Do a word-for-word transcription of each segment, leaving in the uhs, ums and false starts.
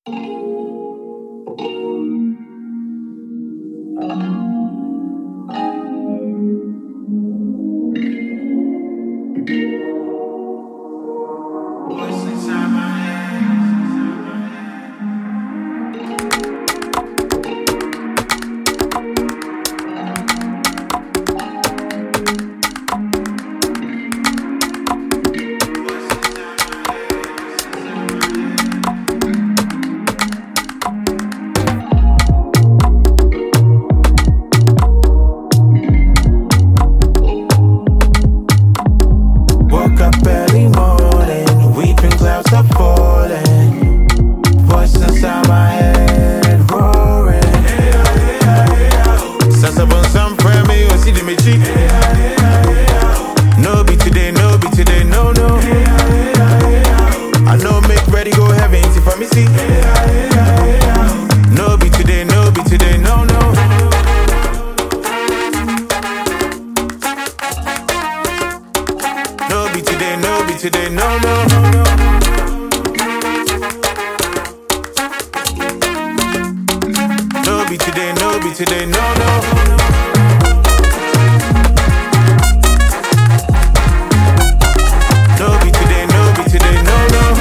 Woke up early morning, weeping clouds are falling. Voice inside my head roaring. Sasabon some prayer me or see the mechi. No be today, no be today, no no. I know make ready go heaven if I me see. No be today, no be today, no no. No be today, no be today, no no. No be today, no be today, no no. No be today, no be today, no no.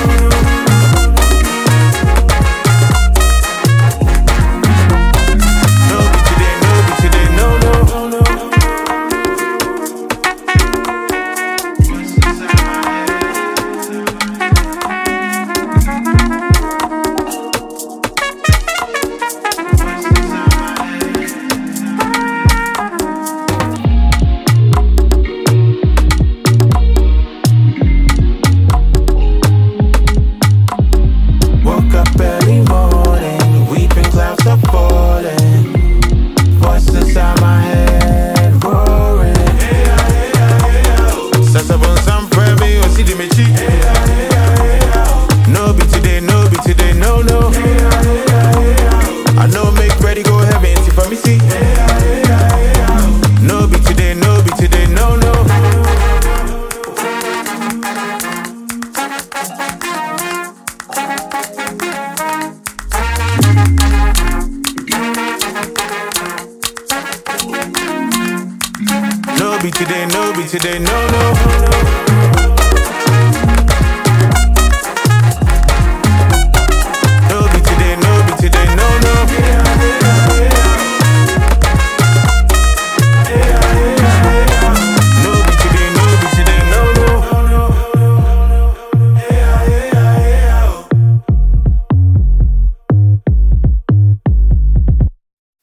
No be today, no be today, no no. Woke up early morning, weeping clouds are falling. Voice inside my head roaring. Sasabon some prayer me or see the mechi. No be today, no be today, no no. I know make ready go heaven if I me see. No be today, no be today, no no. No be today, no be today, no no.